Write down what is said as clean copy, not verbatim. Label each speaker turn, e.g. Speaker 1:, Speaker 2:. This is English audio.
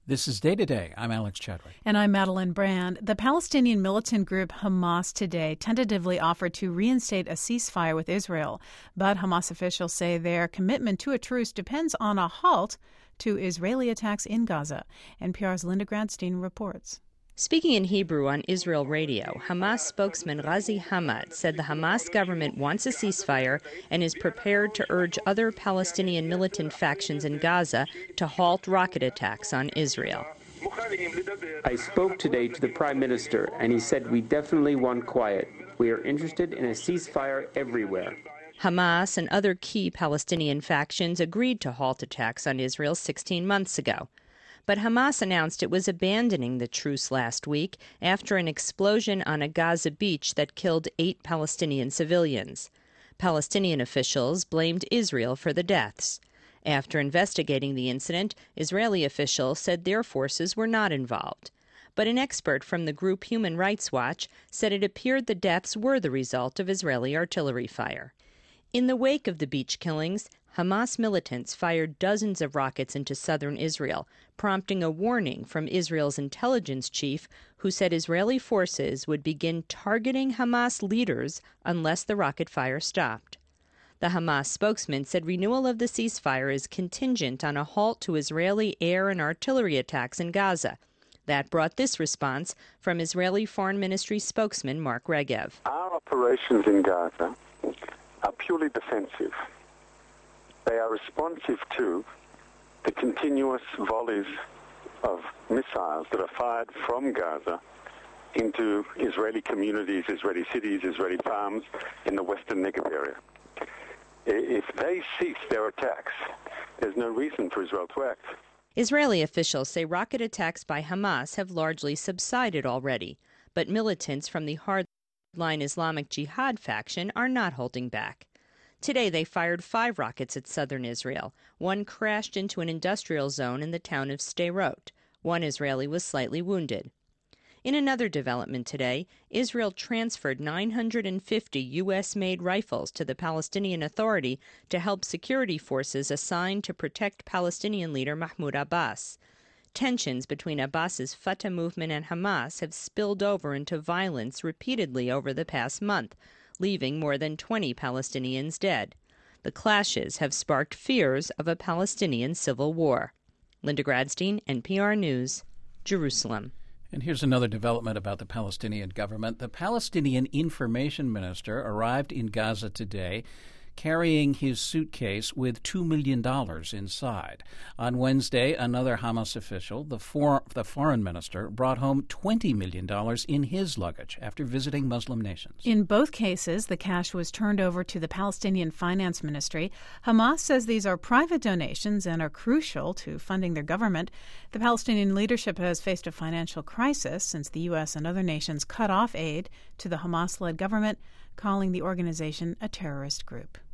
Speaker 1: This is Day to Day. I'm Alex Chadwick.
Speaker 2: And I'm Madeline Brand. The Palestinian militant group Hamas today tentatively offered to reinstate a ceasefire with Israel. But Hamas officials say their commitment to a truce depends on a halt to Israeli attacks in Gaza. NPR's Linda Gradstein reports.
Speaker 3: Speaking in Hebrew on Israel radio, Hamas spokesman Ghazi Hamad said the Hamas government wants a ceasefire and is prepared to urge other Palestinian militant factions in Gaza to halt rocket attacks on Israel.
Speaker 4: I spoke today to the Prime Minister, and he said we definitely want quiet. We are interested in a ceasefire everywhere.
Speaker 3: Hamas and other key Palestinian factions agreed to halt attacks on Israel 16 months ago. But Hamas announced it was abandoning the truce last week after an explosion on a Gaza beach that killed 8 Palestinian civilians. Palestinian officials blamed Israel for the deaths. After investigating the incident, Israeli officials said their forces were not involved. But an expert from the group Human Rights Watch said it appeared the deaths were the result of Israeli artillery fire. In the wake of the beach killings, Hamas militants fired dozens of rockets into southern Israel, prompting a warning from Israel's intelligence chief, who said Israeli forces would begin targeting Hamas leaders unless the rocket fire stopped. The Hamas spokesman said renewal of the ceasefire is contingent on a halt to Israeli air and artillery attacks in Gaza. That brought this response from Israeli Foreign Ministry spokesman Mark Regev.
Speaker 5: Our operations in Gaza are purely defensive. They are responsive to the continuous volleys of missiles that are fired from Gaza into Israeli communities, Israeli cities, Israeli farms in the western Negev area. If they cease their attacks, there's no reason for Israel to act.
Speaker 3: Israeli officials say rocket attacks by Hamas have largely subsided already, but militants from the hardline Islamic Jihad faction are not holding back. Today they fired 5 rockets at southern Israel. One crashed into an industrial zone in the town of Sderot. One Israeli was slightly wounded. In another development today, Israel transferred 950 U.S.-made rifles to the Palestinian Authority to help security forces assigned to protect Palestinian leader Mahmoud Abbas. Tensions between Abbas's Fatah movement and Hamas have spilled over into violence repeatedly over the past month, leaving more than 20 Palestinians dead. The clashes have sparked fears of a Palestinian civil war. Linda Gradstein, NPR News, Jerusalem.
Speaker 1: And here's another development about the Palestinian government. The Palestinian information minister arrived in Gaza today carrying his suitcase with $2 million inside. On Wednesday, another Hamas official, the foreign minister, brought home $20 million in his luggage after visiting Muslim nations.
Speaker 2: In both cases, the cash was turned over to the Palestinian Finance Ministry. Hamas says these are private donations and are crucial to funding their government. The Palestinian leadership has faced a financial crisis since the U.S. and other nations cut off aid to the Hamas-led government, calling the organization a terrorist group.